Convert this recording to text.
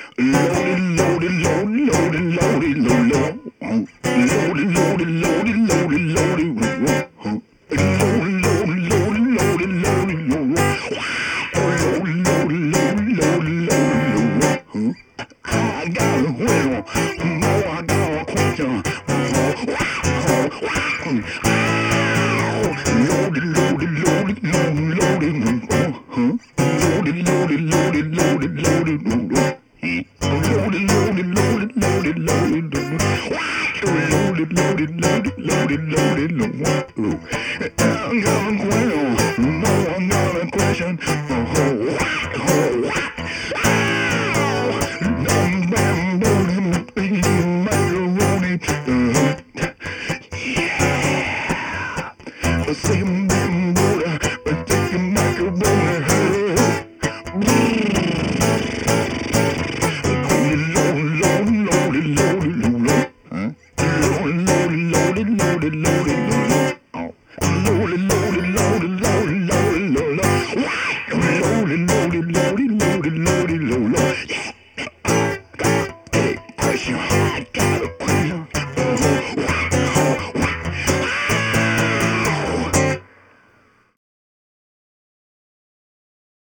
Loaded, loaded, loaded, loaded, loaded, loaded, loaded, loaded, loaded, loaded, loaded, loaded, I got a wheel, I got a question. Loaded, loaded, loaded, loaded, loaded, loaded, loaded, loaded, loaded, loaded. Loaded, loaded, loaded, loaded, loaded, loaded, loaded, loaded, loaded, loaded. I got a question, I got a question. Say water, take a macaroni. Loaded, loaded, loaded, huh? Loaded, loaded, loaded, loaded, loaded. Oh. Loaded, loaded, loaded, loaded, loaded, loaded. Loaded, loaded, loaded, loaded, loaded, loaded.